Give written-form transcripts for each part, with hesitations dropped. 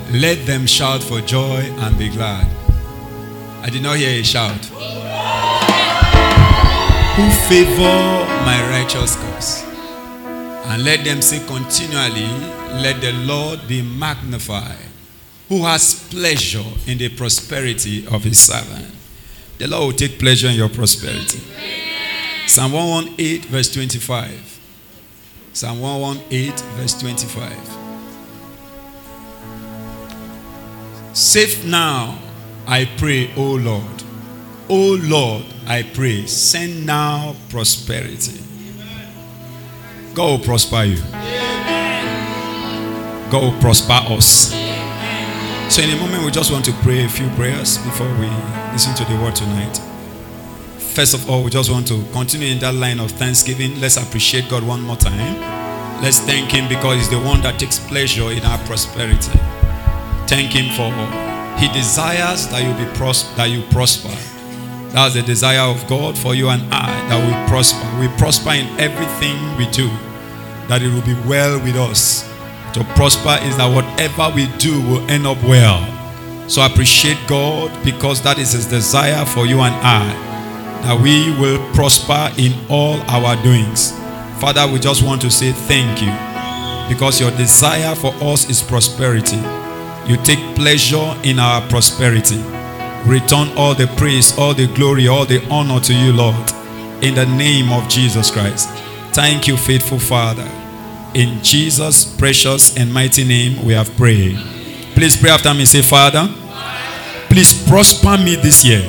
Let them shout for joy and be glad. I did not hear a shout. Who favor my righteous cause. And let them say continually, let the Lord be magnified, who has pleasure in the prosperity of his servant. The Lord will take pleasure in your prosperity. Psalm 118 verse 25. Psalm 118 verse 25. Save now, I pray, O Lord. O Lord, I pray, send now prosperity. God will prosper you. God will prosper us. So in a moment, we just want to pray a few prayers before we listen to the word tonight. First of all, we just want to continue in that line of thanksgiving. Let's appreciate God one more time. Let's thank him because he's the one that takes pleasure in our prosperity. Thank him for he desires that you prosper. That's the desire of God for you and I, that we prosper. We prosper in everything we do, that it will be well with us. To prosper is that whatever we do will end up well. So appreciate God because that is his desire for you and I, that we will prosper in all our doings. Father, we just want to say thank you because your desire for us is prosperity. You take pleasure in our prosperity. Return all the praise, all the glory, all the honor to you, Lord, in the name of Jesus Christ. Thank you, faithful Father. In Jesus' precious and mighty name we have prayed. Please pray after me. Say, Father, please prosper me this year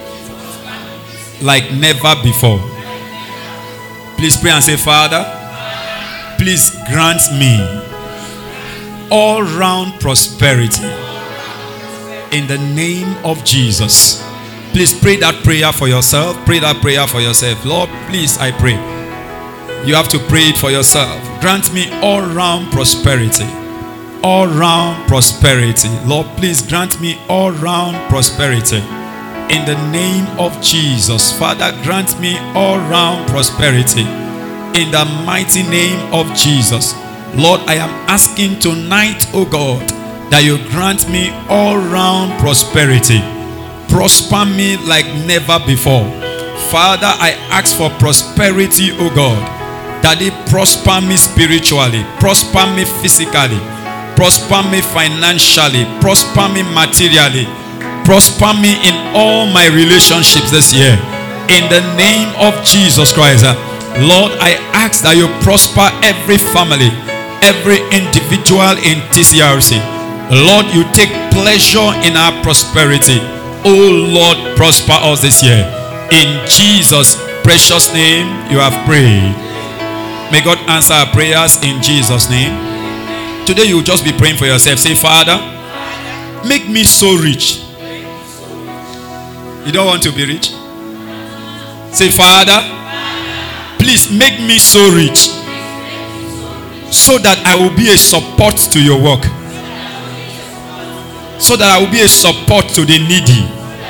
like never before. Please pray and say, Father, please grant me all-round prosperity in the name of Jesus. Please pray that prayer for yourself. Pray that prayer for yourself. Lord, please, I pray. You have to pray it for yourself. Grant me all-round prosperity. All-round prosperity. Lord, please grant me all-round prosperity. In the name of Jesus. Father, grant me all-round prosperity. In the mighty name of Jesus. Lord, I am asking tonight, oh God, that you grant me all-round prosperity. Prosper me like never before. Father, I ask for prosperity, oh God. Daddy, prosper me spiritually, prosper me physically, prosper me financially, prosper me materially, prosper me in all my relationships this year. In the name of Jesus Christ, Lord, I ask that you prosper every family, every individual in TCRC. Lord, you take pleasure in our prosperity. Oh Lord, prosper us this year. In Jesus' precious name, you have prayed. May God answer our prayers in Jesus' name. Today you will just be praying for yourself. Say, Father, make me so rich. You don't want to be rich? Say, Father, please make me so rich so that I will be a support to your work. So that I will be a support to the needy.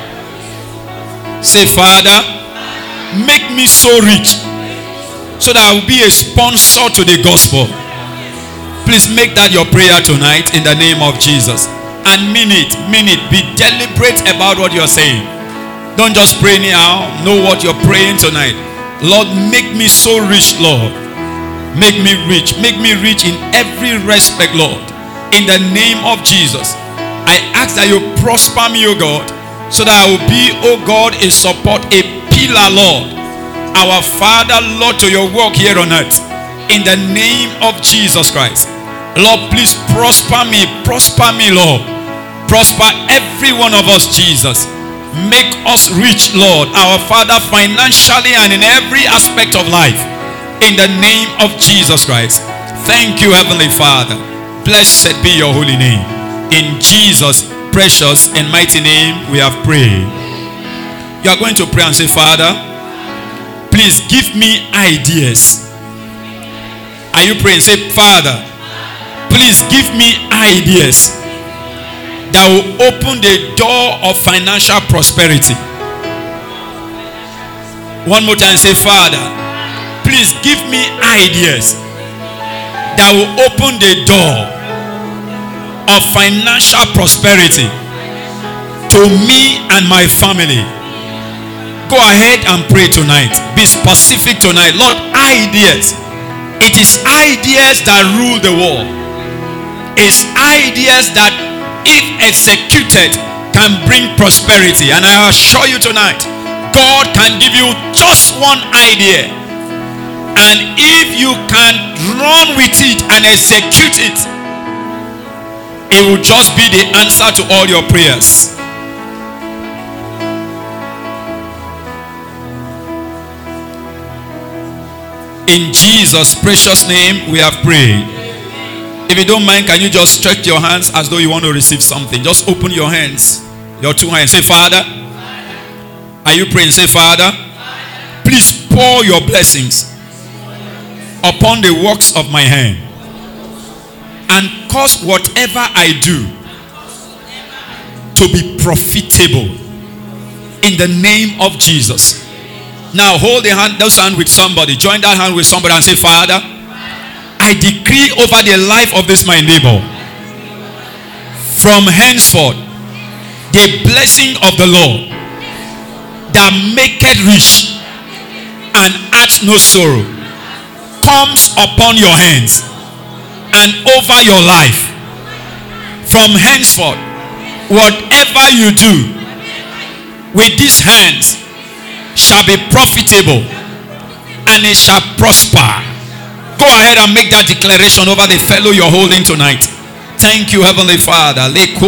Say, Father, make me so rich so that I will be a sponsor to the gospel. Please make that your prayer tonight in the name of Jesus. And mean it. Be deliberate about what you're saying. Don't just pray now. Know what you're praying tonight. Lord, make me so rich, Lord. Make me rich. Make me rich in every respect, Lord. In the name of Jesus. I ask that you prosper me, O God, so that I will be, O God, a support, a pillar, Lord. Our Father, Lord, to your work here on earth. In the name of Jesus Christ. Lord, please prosper me, Lord. Prosper every one of us, Jesus. Make us rich, Lord, our Father, financially and in every aspect of life. In the name of Jesus Christ. Thank you, Heavenly Father. Blessed be your holy name. In Jesus' precious and mighty name we have prayed. You are going to pray and say, Father, please give me ideas. Are you praying? Say, Father, please give me ideas that will open the door of financial prosperity. One more time, say, Father, please give me ideas that will open the door of financial prosperity to me and my family. Go ahead and pray tonight. Be specific tonight. Lord, ideas. It is ideas that rule the world. It's ideas that, if executed, can bring prosperity. And I assure you tonight, God can give you just one idea. And if you can run with it and execute it, it will just be the answer to all your prayers. In Jesus' precious name we have prayed. If you don't mind, can you just stretch your hands as though you want to receive something? Just open your hands, your two hands. Say, Father. Are you praying? Say, Father, please pour your blessings upon the works of my hand, and cause whatever I do to be profitable in the name of Jesus. Now hold those hand with somebody. Join that hand with somebody and say, Father, I decree over the life of this my neighbor, from henceforth the blessing of the Lord that maketh rich and adds no sorrow comes upon your hands and over your life. From henceforth, whatever you do with these hands shall be profitable and it shall prosper. Go ahead and make that declaration over the fellow you're holding tonight. Thank you, Heavenly Father.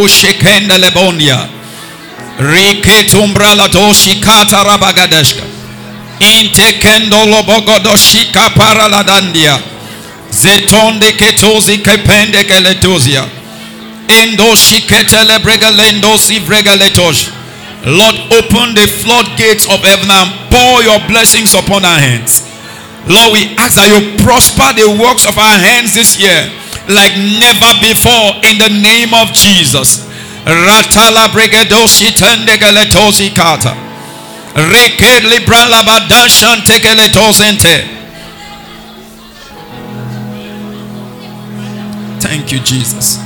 Zetonde ketozi kepende keletozia. Endo shiketele bregalendo si bregaletosh. Lord, open the floodgates of heaven and pour your blessings upon our hands. Lord, we ask that you prosper the works of our hands this year like never before in the name of Jesus. Ratala bregadoshi tende keletozi kata. Reke libra labadashan tekeletozente. Thank you, Jesus.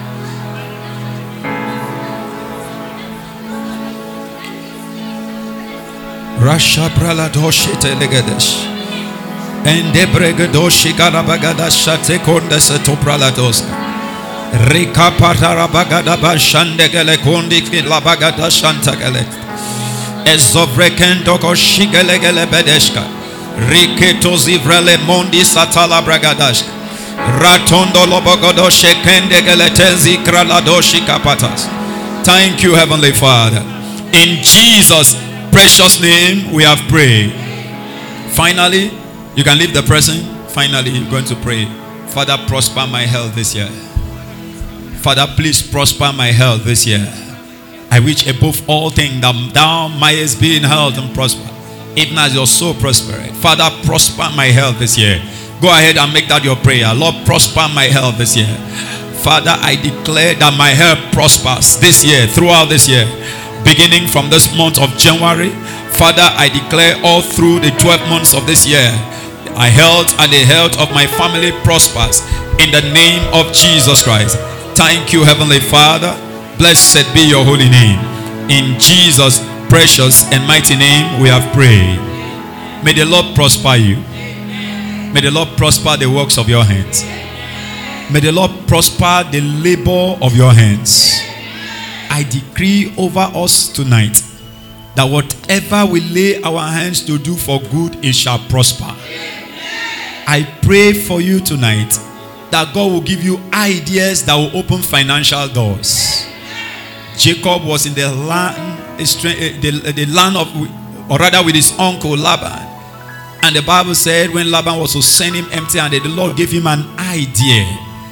Rasha braladoshi telegadesh. Ende bregadoshi garabagadash tekondes topralados. Rika patarabagadabanshandegele kondik labagadash. Ezovrekendo koshigelegele bedeshka. Riketo zivrele mondi satala bragadash. Ratondo lobogodo shekende geletenzi kraladoshi kapatas. Thank you, Heavenly Father. In Jesus' precious name we have prayed. Finally, you can leave the person. Finally, you're going to pray. Father, prosper my health this year. Father, please prosper my health this year. I wish above all things that thou mayest be in health and prosper, even as your soul prospereth. Father, prosper my health this year. Go ahead and make that your prayer. Lord, prosper my health this year. Father, I declare that my health prospers this year, throughout this year, beginning from this month of January. Father, I declare all through the 12 months of this year, my health and the health of my family prospers in the name of Jesus Christ. Thank you, Heavenly Father. Blessed be your holy name. In Jesus' precious and mighty name we have prayed. May the Lord prosper you. May the Lord prosper the works of your hands. May the Lord prosper the labor of your hands. I decree over us tonight that whatever we lay our hands to do for good, it shall prosper. I pray for you tonight that God will give you ideas that will open financial doors. Jacob was in the land of, or rather with his uncle Laban. And the Bible said when Laban was to send him empty-handed, the Lord gave him an idea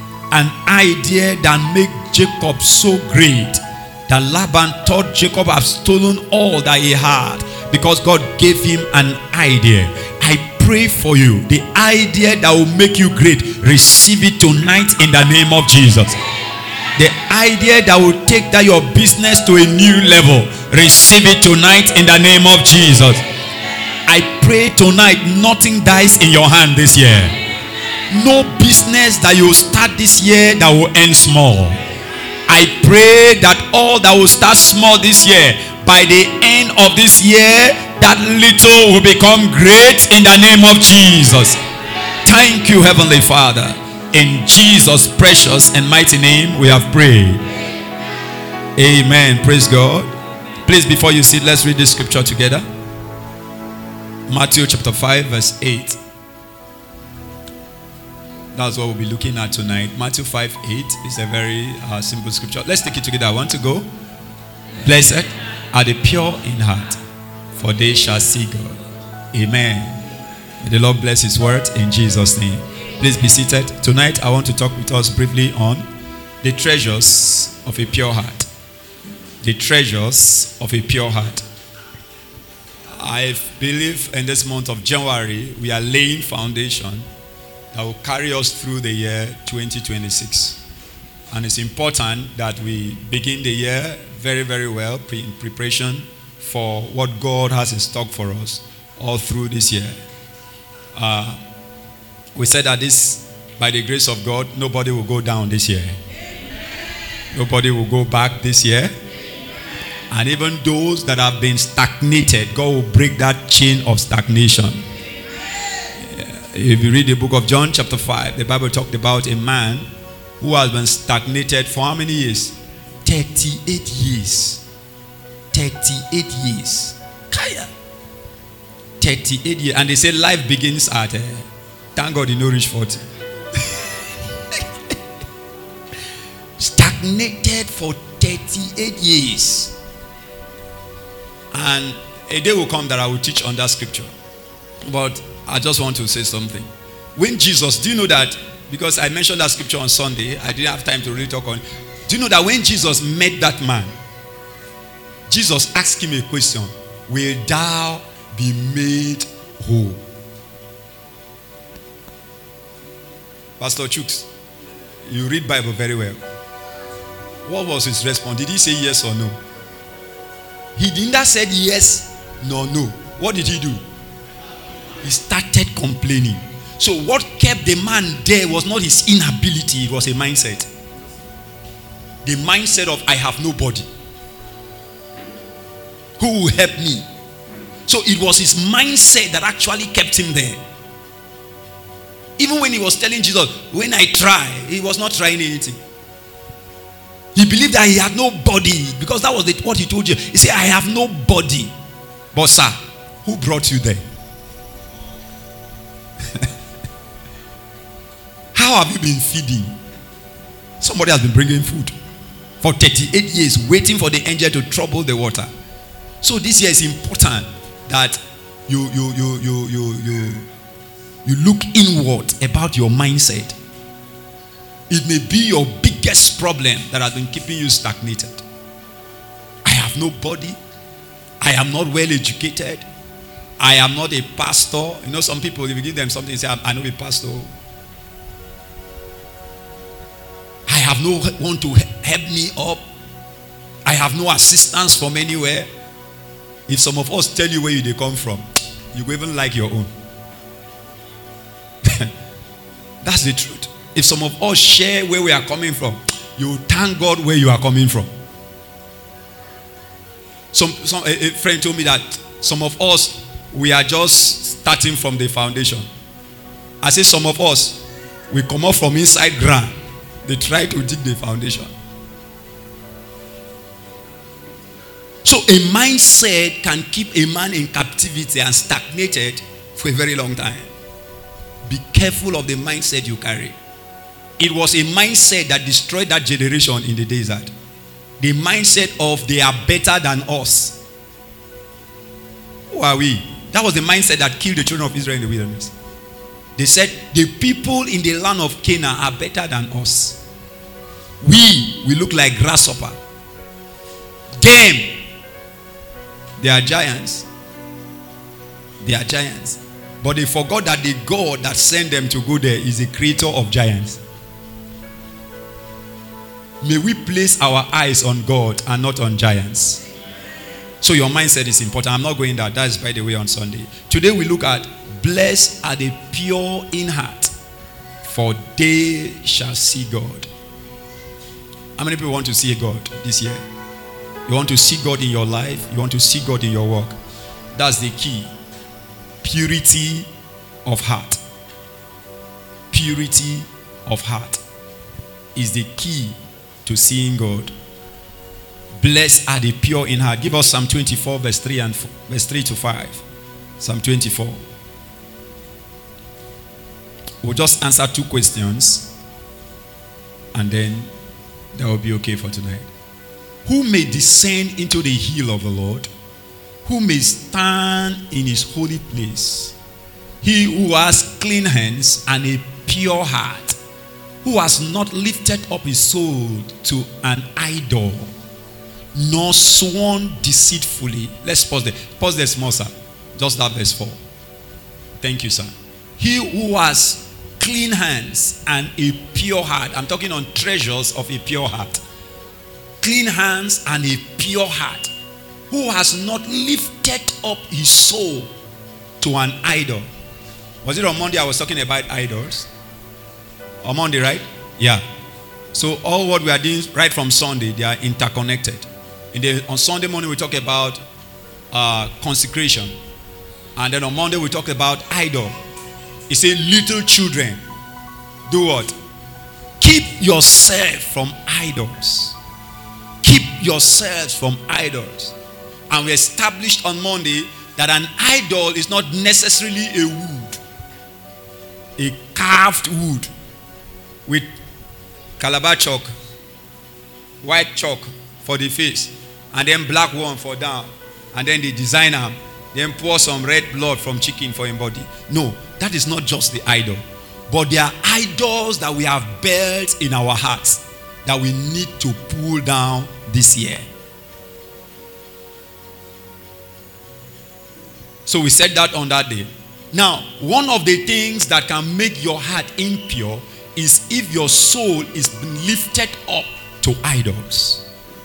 that made Jacob so great that Laban thought Jacob had stolen all that he had, because God gave him an idea. I pray for you, the idea that will make you great, receive it tonight in the name of Jesus. The idea that will take that your business to a new level, receive it tonight in the name of Jesus. I pray tonight nothing dies in your hand this year. No business that you start this year that will end small. I pray that all that will start small this year, by the end of this year, that little will become great in the name of Jesus. Thank you, Heavenly Father. In Jesus' precious and mighty name we have prayed. Amen. Praise God. Please, before you sit, let's read this scripture together. Matthew chapter 5 verse 8. That's what we'll be looking at tonight. Matthew 5:8 is a very simple scripture. Let's take it together. I want to go. Blessed are the pure in heart, for they shall see God. Amen. May the Lord bless his word in Jesus' name. Please be seated. Tonight I want to talk with us briefly on the treasures of a pure heart. The treasures of a pure heart. I believe in this month of January we are laying foundation that will carry us through the year 2026. And it's important that we begin the year very, very well in preparation for what God has in stock for us all through this year. We said that this, by the grace of God, nobody will go down this year. Nobody will go back this year. And even those that have been stagnated, God will break that chain of stagnation. If you read the book of John chapter 5, the Bible talked about a man who has been stagnated for how many years? 38 years. 38 years. Kaya. 38 years. And they say life begins at, thank God you know reach 40. Stagnated for 38 years. And a day will come that I will teach on that scripture. But I just want to say something. When Jesus, do you know that, because I mentioned that scripture on Sunday, I didn't have time to really talk on it. Do you know that when Jesus met that man, Jesus asked him a question: will thou be made whole? Pastor Chooks, you read Bible very well. What was his response? Did he say yes or no? He didn't say yes nor no. What did he do? He started complaining. So what kept the man there was not his inability, it was a mindset. The mindset of I have nobody. Who will help me? So it was his mindset that actually kept him there. Even when he was telling Jesus, when I try, he was not trying anything. He believed that he had nobody, because that was what he told you. He said, I have nobody. But sir, who brought you there? How have you been feeding? Somebody has been bringing food for 38 years, waiting for the angel to trouble the water. So this year is important that you look inward about your mindset. It may be your biggest problem that has been keeping you stagnated. I have nobody. I am not well educated. I am not a pastor. You know, some people, if you give them something, they say, I know a pastor. I have no one to help me up. I have no assistance from anywhere. If some of us tell you where they come from, you will even like your own. That's the truth. If some of us share where we are coming from, you thank God where you are coming from. A friend told me that some of us, we are just starting from the foundation. I say some of us, we come up from inside ground. They try to dig the foundation. So a mindset can keep a man in captivity and stagnated for a very long time. Be careful of the mindset you carry. It was a mindset that destroyed that generation in the desert. The mindset of they are better than us. Who are we? That was the mindset that killed the children of Israel in the wilderness. They said the people in the land of Canaan are better than us. We look like grasshopper. Them, they are giants. They are giants. But they forgot that the God that sent them to go there is the creator of giants. May we place our eyes on God and not on giants. So your mindset is important. I'm not going there. That is, by the way, on Sunday. Today we look at blessed are the pure in heart, for they shall see God. How many people want to see God this year? You want to see God in your life? You want to see God in your work? That's the key. Purity of heart. Purity of heart is the key to seeing God. Blessed are the pure in heart. Give us Psalm 24 verse 3 and verse 3 to 5. Psalm 24. We'll just answer 2 questions and then that will be okay for tonight. Who may descend into the hill of the Lord? Who may stand in his holy place? He who has clean hands and a pure heart, who has not lifted up his soul to an idol, nor sworn deceitfully. Let's pause there. Pause there small, sir. Just that verse 4. Thank you, sir. He who has clean hands and a pure heart. I'm talking on treasures of a pure heart. Clean hands and a pure heart. Who has not lifted up his soul to an idol. Was it on Monday I was talking about idols? On Monday, right? Yeah. So all what we are doing right from Sunday, they are interconnected. On Sunday morning we talk about consecration. And then on Monday we talk about idol. It says, little children, do what? Keep yourself from idols. Keep yourselves from idols. And we established on Monday that an idol is not necessarily a wood. A carved wood with calabar chalk, white chalk for the face, and then black one for down. And then the designer then pour some red blood from chicken for him body. No, that is not just the idol. But there are idols that we have built in our hearts that we need to pull down this year. So we said that on that day. Now, one of the things that can make your heart impure is if your soul is lifted up to idols.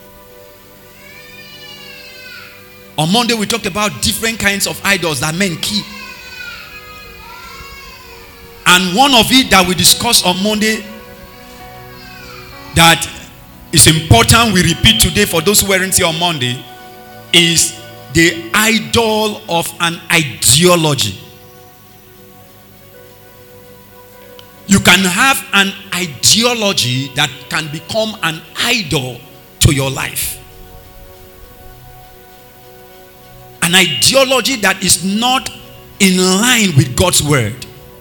On Monday we talked about different kinds of idols that men keep. And one of it that we discussed on Monday that is important, we repeat today for those who weren't here on Monday, is the idol of an ideology. You can have an ideology that can become an idol to your life. An ideology that is not in line with God's word.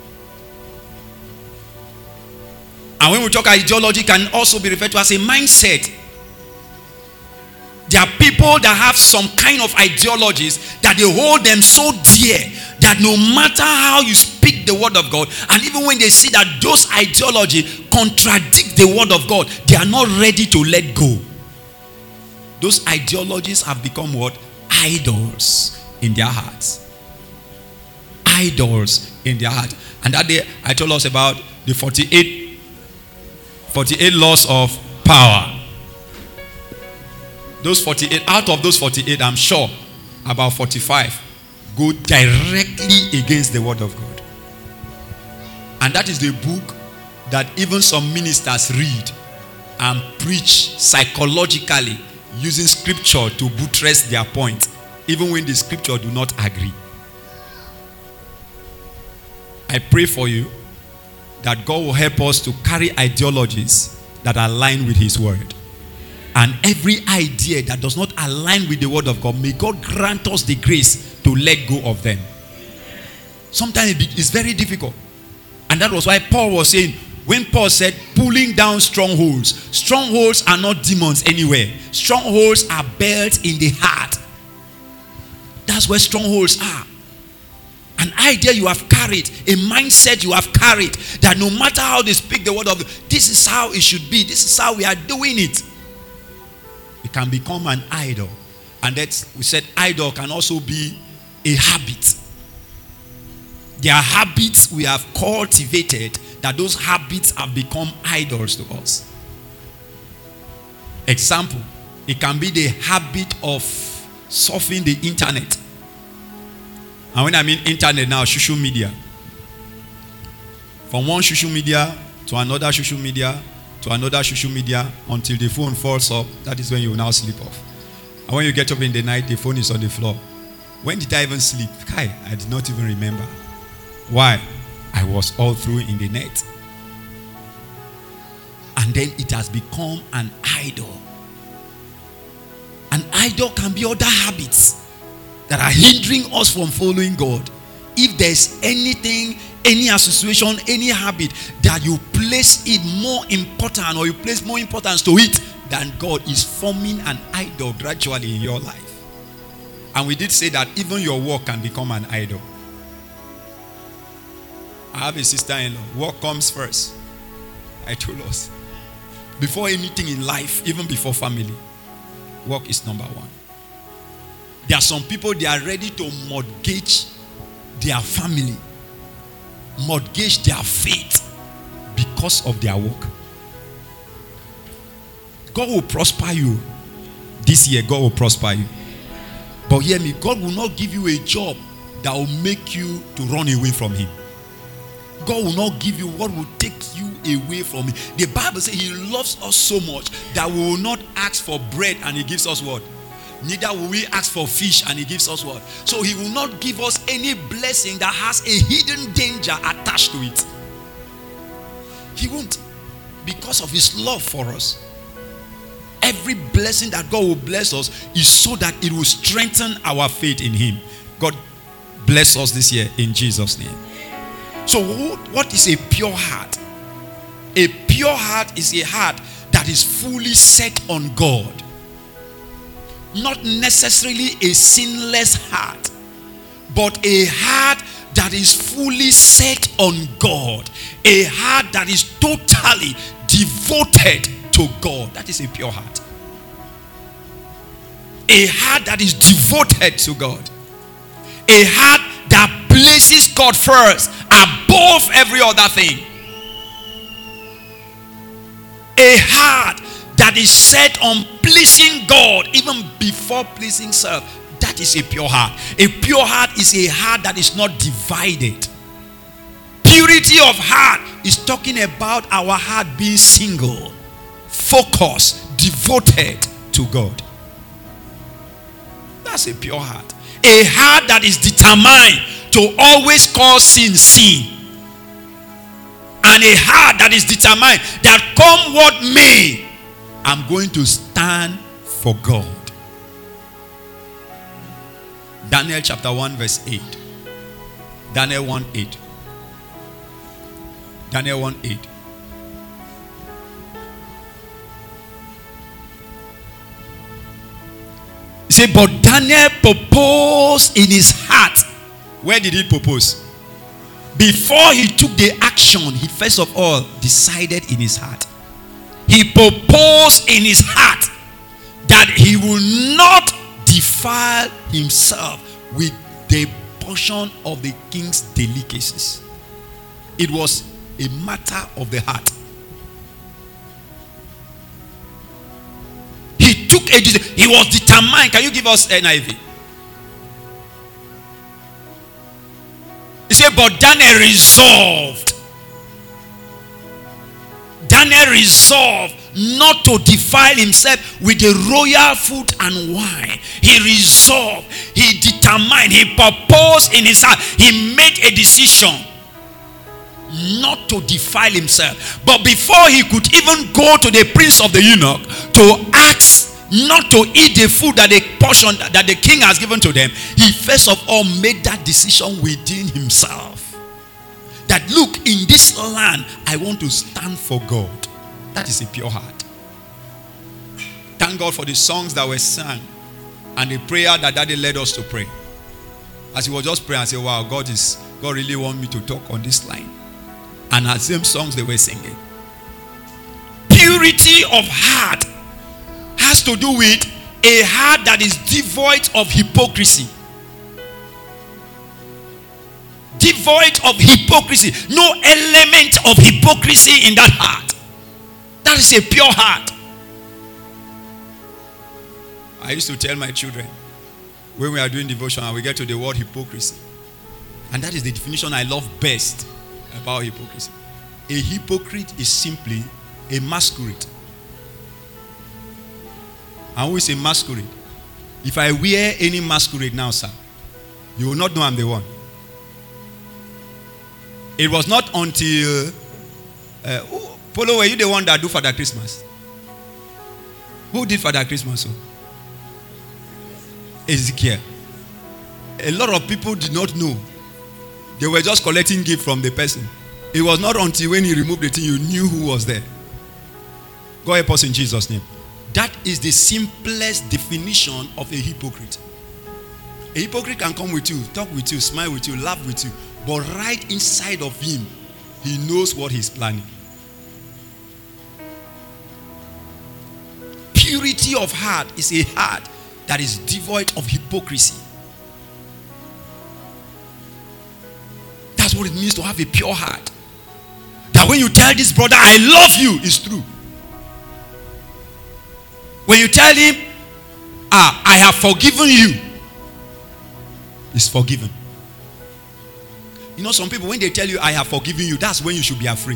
And when we talk ideology, can also be referred to as a mindset. There are people that have some kind of ideologies that they hold them so dear that no matter how you speak the word of God, and even when they see that those ideology contradict the word of God, they are not ready to let go. Those ideologies have become what? Idols in their hearts. Idols in their heart. And that day I told us about the 48 laws of power. Those 48, out of those 48, I'm sure about 45 go directly against the word of God. And that is the book that even some ministers read and preach psychologically using scripture to buttress their point, even when the scripture do not agree. I pray for you that God will help us to carry ideologies that align with his word. And every idea that does not align with the word of God, may God grant us the grace to let go of them. Sometimes it's very difficult. And that was why Paul was saying, when Paul said pulling down strongholds, strongholds are not demons anywhere. Strongholds are built in the heart. That's where strongholds are. An idea you have carried, a mindset you have carried, that no matter how they speak the word of God, this is how it should be, this is how we are doing it. It can become an idol. And that we said idol can also be a habit. There are habits we have cultivated that those habits have become idols to us. Example, it can be the habit of surfing the internet. And when I mean internet now, social media. From one social media to another social media to another social media until the phone falls up. That is when you will now sleep off. And when you get up in the night, the phone is on the floor. When did I even sleep? Kai, I did not even remember. Why? I was all through in the net. And then it has become an idol. An idol can be other habits that are hindering us from following God. If there's anything, any association, any habit that you place it more important, or you place more importance to it than God, is forming an idol gradually in your life. And we did say that even your work can become an idol. I have a sister-in-law. Work comes first. I told us. Before anything in life, even before family, work is number one. There are some people, they are ready to mortgage their family, mortgage their faith because of their work. God will prosper you. This year, God will prosper you. But hear me, God will not give you a job that will make you to run away from Him. God will not give you what will take you away from Him. The Bible says He loves us so much that we will not ask for bread and He gives us what? Neither will we ask for fish and He gives us what? So He will not give us any blessing that has a hidden danger attached to it. He won't, because of His love for us. Every blessing that God will bless us is so that it will strengthen our faith in Him. God bless us this year in Jesus' name. So what is a pure heart? A pure heart is a heart that is fully set on God. Not necessarily a sinless heart, but a heart that is fully set on God. A heart that is totally devoted to God. That is a pure heart. A heart that is devoted to God. A heart that places God first above every other thing. A heart that is set on pleasing God even before pleasing self. That is a pure heart. A pure heart is a heart that is not divided. Purity of heart is talking about our heart being single, focused, devoted to God. That's a pure heart. A heart that is determined to always call sin, sin. And a heart that is determined that come what may, I'm going to stand for God. Daniel chapter 1 verse 8. Daniel 1:8. Daniel 1:8. He said, but Daniel proposed in his heart. Where did he propose? Before he took the action, he first of all decided in his heart. He proposed in his heart that he will not defile himself with the portion of the king's delicacies. It was a matter of the heart. He took a decision. He was determined. Can you give us NIV? He said, but Daniel resolved. Daniel resolved not to defile himself with the royal food and wine. He resolved. He determined. He proposed in his heart. He made a decision not to defile himself. But before he could even go to the prince of the eunuch to ask not to eat the food that the portion that the king has given to them, he first of all made that decision within himself. That look, in this land, I want to stand for God. That is a pure heart. Thank God for the songs that were sung and the prayer that Daddy led us to pray. As he was just praying, I said, wow, God really want me to talk on this line. And the same songs they were singing. Purity of heart has to do with a heart that is devoid of hypocrisy. Devoid of hypocrisy. No element of hypocrisy in that heart. That is a pure heart. I used to tell my children when we are doing devotion and we get to the word hypocrisy. And that is the definition I love best about hypocrisy. A hypocrite is simply A masquerade. And who is a masquerade? If I wear any masquerade now, sir, you will not know I'm the one. It was not until Polo, were you the one that do Father Christmas? Who did Father Christmas? Ezekiel. A lot of people did not know. They were just collecting gift from the person. It was not until when you removed the thing you knew who was there. God help us in Jesus' name. That is the simplest definition of a hypocrite. A hypocrite can come with you, talk with you, smile with you, laugh with you, but right inside of him, he knows what he's planning. Purity of heart is a heart that is devoid of hypocrisy. That's what it means to have a pure heart. That when you tell this brother, I love you, it's true. When you tell him, I have forgiven you, it's forgiven. You know, some people, when they tell you, I have forgiven you, that's when you should be afraid.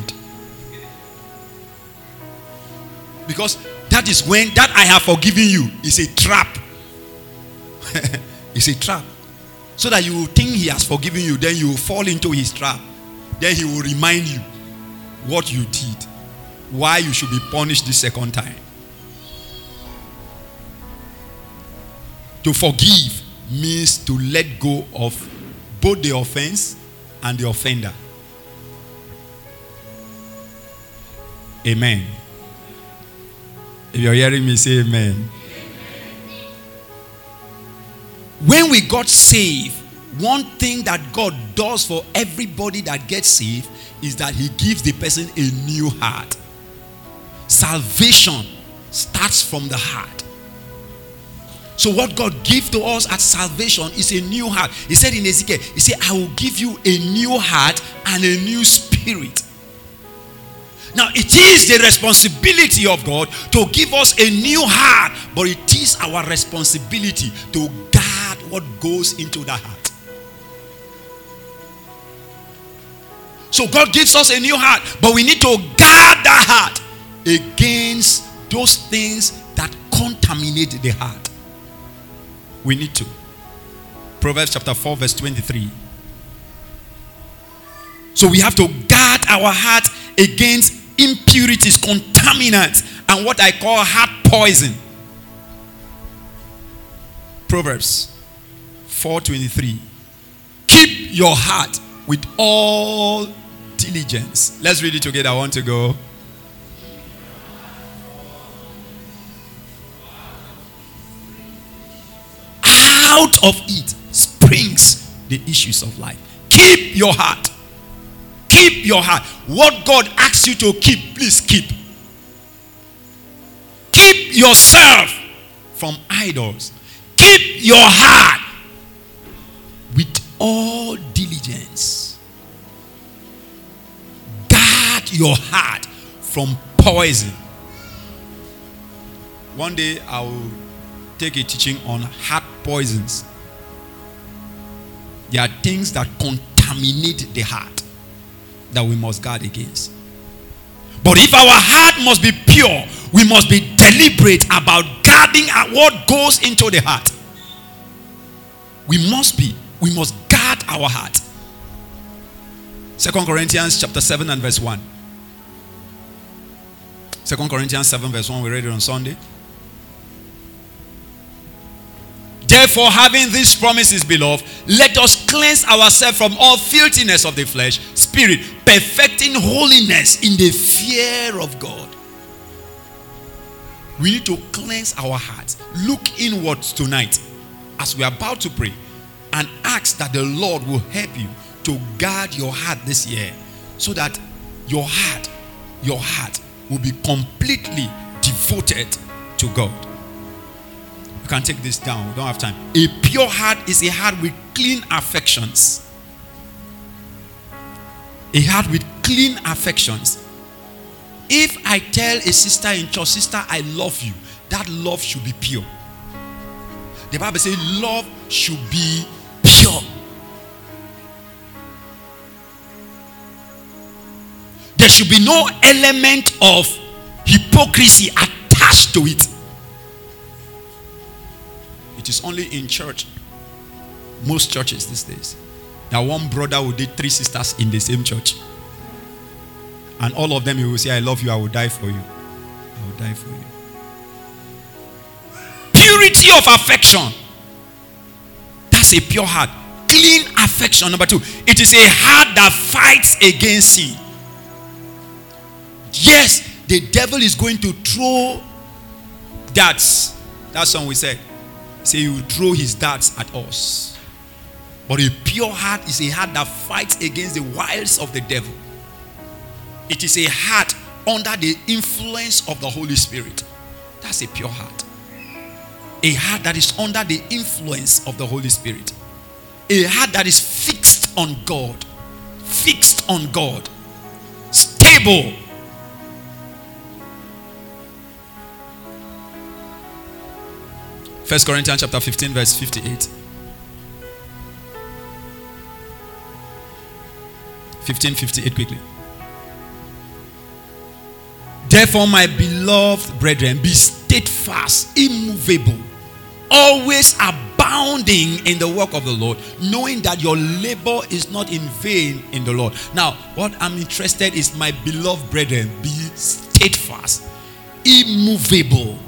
Because that is when that I have forgiven you is a trap. It's a trap. So that you will think he has forgiven you, then you will fall into his trap. Then he will remind you what you did, why you should be punished the second time. To forgive means to let go of both the offense and the offender. Amen. If you're hearing me, say amen. When we got saved, one thing that God does for everybody that gets saved is that he gives the person a new heart. Salvation starts from the heart. So what God gives to us at salvation is a new heart. He said in Ezekiel, he said, I will give you a new heart and a new spirit. Now it is the responsibility of God to give us a new heart, but it is our responsibility to guard what goes into that heart. So God gives us a new heart, but we need to guard that heart against those things that contaminate the heart. We need to. Proverbs chapter 4 verse 23. So we have to guard our heart against impurities, contaminants, and what I call heart poison. Proverbs 4:23. Keep your heart with all diligence. Let's read it together. I want to go. Out of it springs the issues of life. Keep your heart. Keep your heart. What God asks you to keep, please keep. Keep yourself from idols. Keep your heart with all diligence. Guard your heart from poison. One day I will take a teaching on heart poisons. There are things that contaminate the heart that we must guard against. But if our heart must be pure, we must be deliberate about guarding what goes into the heart. We must guard our heart. 2 Corinthians chapter 7 and verse 1. 2 Corinthians 7 verse 1, we read it on Sunday. Therefore, having these promises, beloved, let us cleanse ourselves from all filthiness of the flesh, spirit, perfecting holiness in the fear of God. We need to cleanse our hearts. Look inwards tonight as we are about to pray and ask that the Lord will help you to guard your heart this year, so that your heart will be completely devoted to God. You can take this down. We don't have time. A pure heart is a heart with clean affections. A heart with clean affections. If I tell a sister in church, sister, I love you, that love should be pure. The Bible says love should be pure. There should be no element of hypocrisy attached to it. It is only in church, most churches these days, that one brother will date 3 sisters in the same church. And all of them, he will say, I love you, I will die for you. I will die for you. Purity of affection. That's a pure heart. Clean affection. Number 2, it is a heart that fights against sin. Yes, the devil is going to throw darts. That's what we said. Say he will throw his darts at us. But a pure heart is a heart that fights against the wiles of the devil. It is a heart under the influence of the Holy Spirit. That's a pure heart. A heart that is under the influence of the Holy Spirit. A heart that is fixed on God. Fixed on God. Stable. First Corinthians chapter 15 verse 58. 15:58 quickly. Therefore, my beloved brethren, be steadfast, immovable, always abounding in the work of the Lord, knowing that your labor is not in vain in the Lord. Now, what I'm interested is, my beloved brethren, be steadfast, immovable,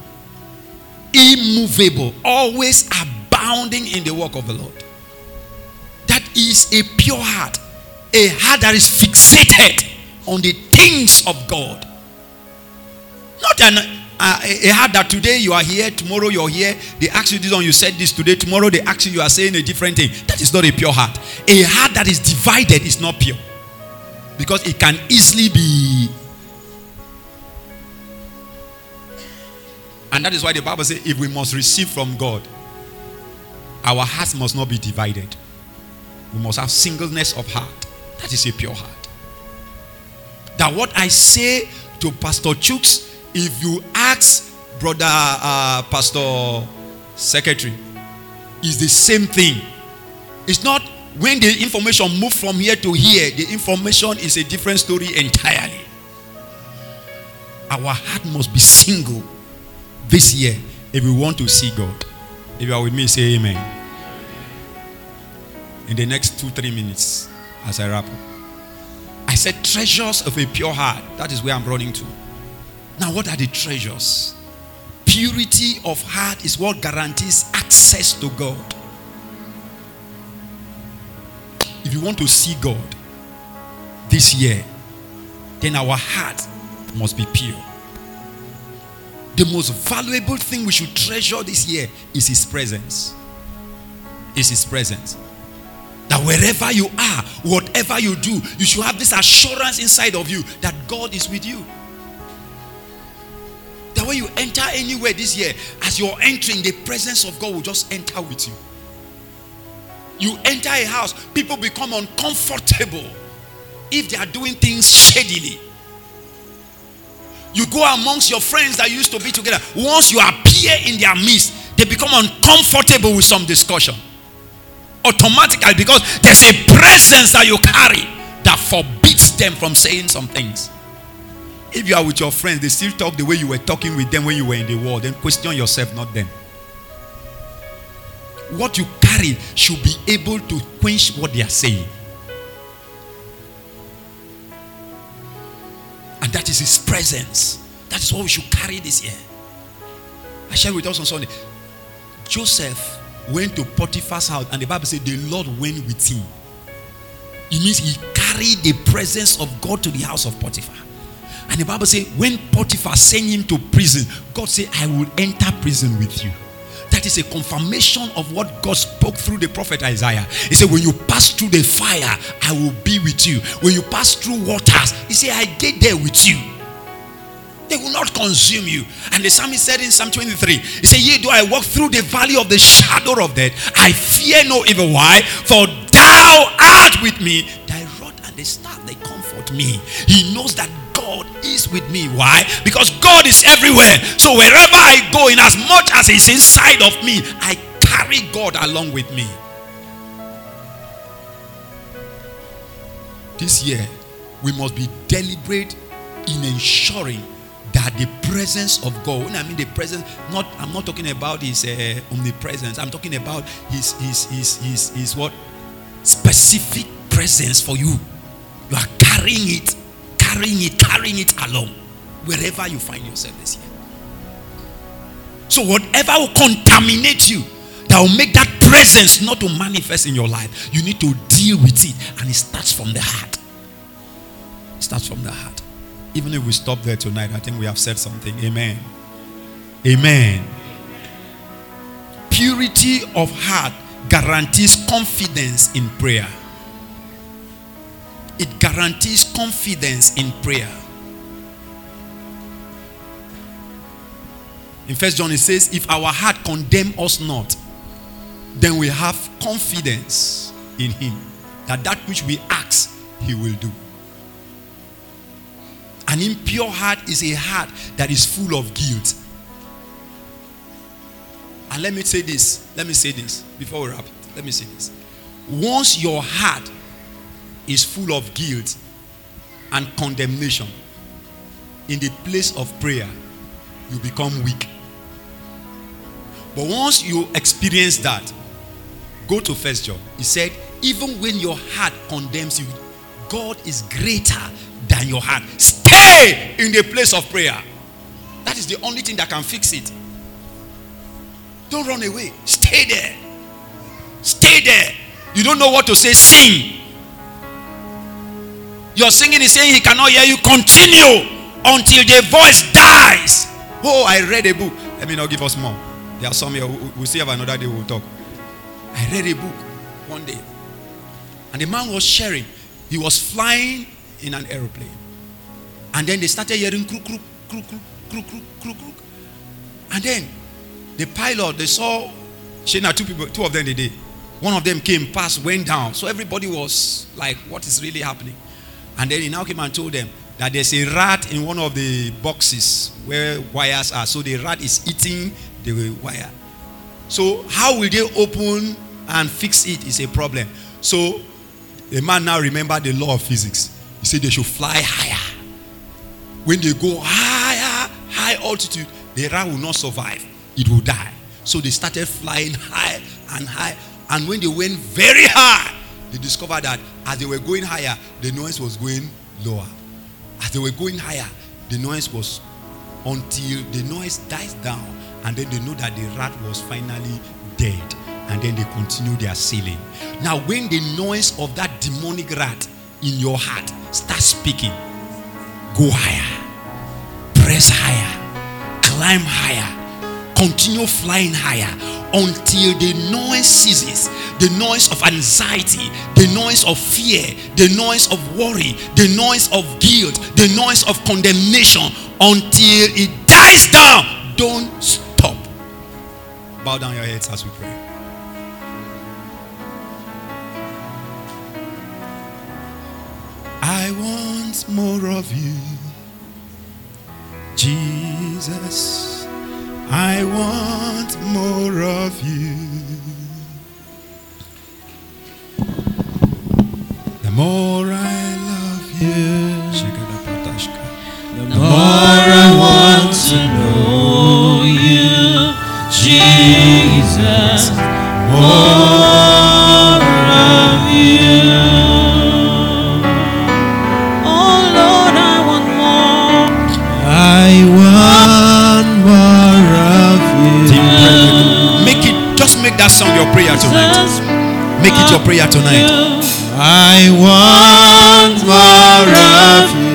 always abounding in the work of the Lord. That is a pure heart, a heart that is fixated on the things of God. Not a heart that today you are here, tomorrow you're here. They ask you this one, you said this today. Tomorrow they ask you, you are saying a different thing. That is not a pure heart. A heart that is divided is not pure. Because it can easily be. And that is why the Bible says, if we must receive from God, our hearts must not be divided. We must have singleness of heart. That is a pure heart. That what I say to Pastor Chooks, if you ask brother pastor secretary, is the same thing. It's not when the information moves from here to here, the information is a different story entirely. Our heart must be single this year if we want to see God. If you are with me, say amen. In the next 2-3 minutes as I wrap up, I said treasures of a pure heart. That is where I'm running to. Now, what are the treasures? Purity of heart is what guarantees access to God. If you want to see God this year, then our heart must be pure. The most valuable thing we should treasure this year is His presence. Is His presence. That wherever you are, whatever you do, you should have this assurance inside of you that God is with you. That when you enter anywhere this year, as you're entering, the presence of God will just enter with you. You enter a house, people become uncomfortable if they are doing things shadily. You go amongst your friends that used to be together. Once you appear in their midst, they become uncomfortable with some discussion. Automatically, because there's a presence that you carry that forbids them from saying some things. If you are with your friends, they still talk the way you were talking with them when you were in the world, then question yourself, not them. What you carry should be able to quench what they are saying. And that is His presence. That is what we should carry this year. I shared with us on Sunday. Joseph went to Potiphar's house, and the Bible said the Lord went with him. It means he carried the presence of God to the house of Potiphar. And the Bible says when Potiphar sent him to prison, God said, I will enter prison with you. That is a confirmation of what God spoke through the prophet Isaiah. He said, when you pass through the fire, I will be with you. When you pass through waters, He said, I get there with you. They will not consume you. And the psalmist said in Psalm 23, he said, yea, though I walk through the valley of the shadow of death, I fear no evil. Why? For thou art with me. Thy rod and the staff, they comfort me. He knows that God is with me. Why? Because God is everywhere. So wherever I go, in as much as He's inside of me, I carry God along with me. This year, we must be deliberate in ensuring that the presence of God, when I mean the presence, I'm not talking about his omnipresence. I'm talking about his what? Specific presence for you. You are carrying it along wherever you find yourself this year. So whatever will contaminate you, that will make that presence not to manifest in your life, you need to deal with it, and it starts from the heart. It starts from the heart. Even if we stop there tonight, I think we have said something. Amen. Amen. Purity of heart guarantees confidence in prayer. It guarantees confidence in prayer. In 1 John it says, if our heart condemn us not, then we have confidence in him that which we ask, he will do. An impure heart is a heart that is full of guilt. And let me say this before we wrap it. Let me say this. Once your heart is full of guilt and condemnation, in the place of prayer, you become weak. But once you experience that, go to 1 John. He said, even when your heart condemns you, God is greater than your heart. Stay in the place of prayer. That is the only thing that can fix it. Don't run away. Stay there. Stay there. You don't know what to say, sing. Your singing is saying he cannot hear you. Continue until the voice dies. Oh, I read a book. Let me not give us more. There are some here. We'll see, have another day we'll talk. I read a book one day, and the man was sharing. He was flying in an aeroplane, and then they started hearing crook, crook, crook, crook, crook, crook, crook, crook. And then the pilot, they saw Shana, two of them they did. One of them came past, went down. So everybody was like, what is really happening? And then he now came and told them that there's a rat in one of the boxes where wires are. So the rat is eating the wire. So how will they open and fix it is a problem. So the man now remembered the law of physics. He said they should fly higher. When they go higher, high altitude, the rat will not survive. It will die. So they started flying high and high. And when they went very high, they discovered that as they were going higher, the noise was going lower. As they were going higher, the noise was until the noise dies down. And then they know that the rat was finally dead. And then they continue their sailing. Now, when the noise of that demonic rat in your heart starts speaking, go higher, press higher, climb higher, continue flying higher until the noise ceases. The noise of anxiety, the noise of fear, the noise of worry, the noise of guilt, the noise of condemnation, until it dies down. Don't stop. Bow down your heads as we pray. I want more of you, Jesus. I want more of you. The more I love you, the more I want to know you, Jesus. More of you. Oh Lord, I want more. I want more of you. Make that song your prayer tonight. Make it your prayer tonight. I want more of you.